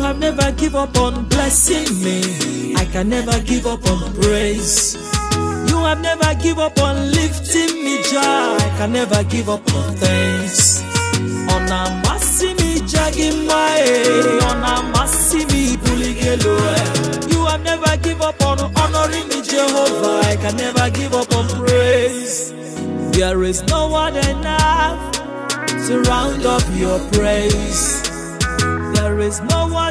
have never give up on blessing me. I can never give up on praise. You have never give up on lifting me, Jah. I can never give up on thanks. On a massimi jagimai, on a massimi buligelo. You have never give up on honoring me, Jehovah. I can never give up on praise. There is no one enough to round up your praise. There is no one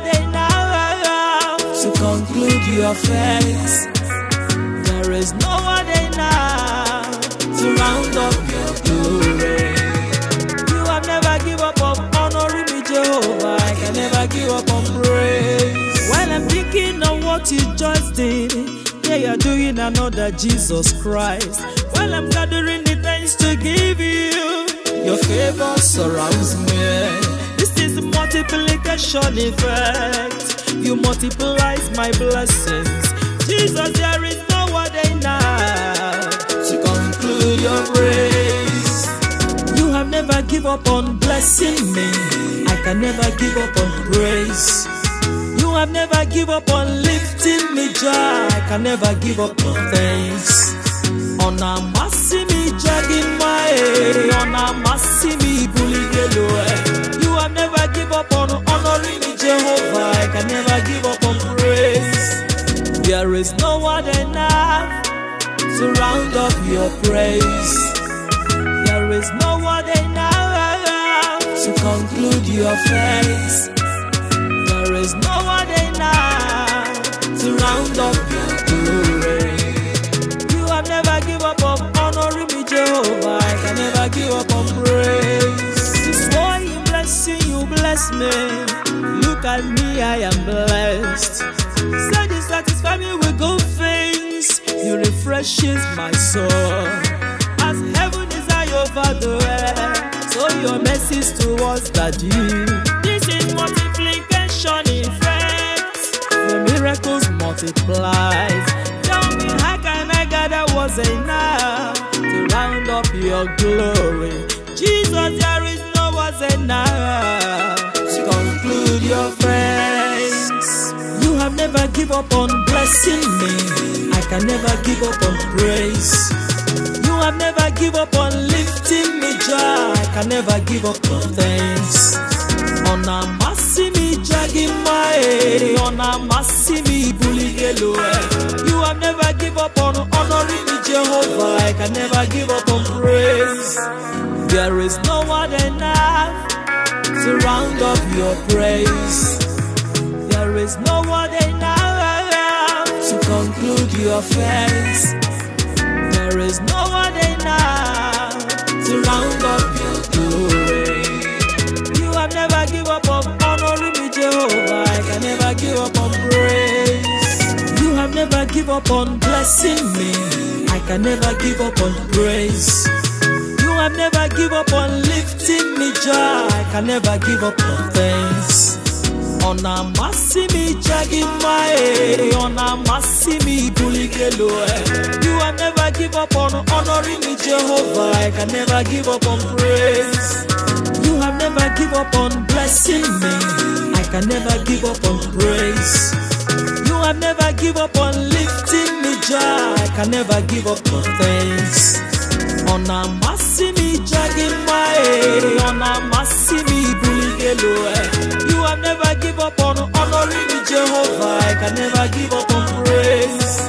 enough to conclude your face. There is no one enough to round up your glory. You have never give up on honoring me, Jehovah. I can never give up on praise. When I'm thinking of what you just did, yeah, you're doing another Jesus Christ. While I'm gathering the thanks to give you, your favor surrounds me. This is the multiplication effect. You multiply my blessings. Jesus, there is no one enough to conclude your praise. You have never give up on blessing me. I can never give up on praise. You have never give up on lifting me, Jah. I can never give up on thanks. On a massimi jagimai, on a massimi buligelo. You have never give up on honoring me, Jehovah. I can never give up on praise. There is no one enough to round up your praise. There is no one enough to conclude your face. There is no one enough to round up your glory. You have never give up on honoring me, Jehovah. I can never give up on praise. This why you blessing, you bless me. Look at me, I am blessed. Said you satisfy me with good things. You refreshes my soul. As heaven is high over the earth, so your mercies towards the deep. This is multiplication effect. The miracles multiplies. Tell me, how can I gather was enough to round up your glory? Jesus, there is no was enough to conclude your face. You have never give up on blessing me. I can never give up on praise. You have never give up on lifting me, Jah. I can never give up on thanks. On a massimi jagimai, on a massimi buligelo. You have never give up on honoring me, Jehovah. I can never give up on praise. There is no one enough to round up your praise. There is no one enough to conclude your face. There is no one enough to round up your glory. You have never give up on honoring me, Jehovah. I can never give up on praise. You have never give up on blessing me. I can never give up on praise. You have never give up on lifting me, Jah. I can never give up on thanks. On a massimi jagimai, on a massimi buligelo. You have never give up on honoring me, Jehovah. I can never give up on praise. You have never give up on blessing me. I can never give up on praise. You have never give up on lifting me, Jah. I can never give up on thanks. On a massimi jagimai, on a massimi buligelo. You have never give up on honoring me, Jehovah. I can never give up on praise.